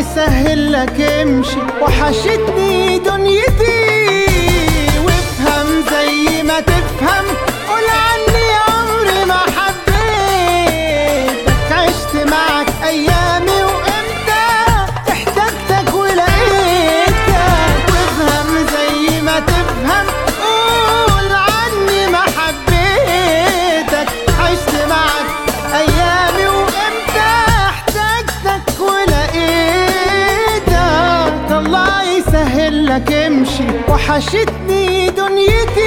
يسهل لك امشي، وحشتني دنيتي. وافهم زي ما تفهم، قول عني عمري ما حبيتك. عشت معك ايامي وامتى احتجتك ولقيتك. وافهم زي ما تفهم، قول عني ما حبيتك. عشت معك ايامي وامتى احتجتك ولقيتك. الله يسهل لك امشي، وحشتني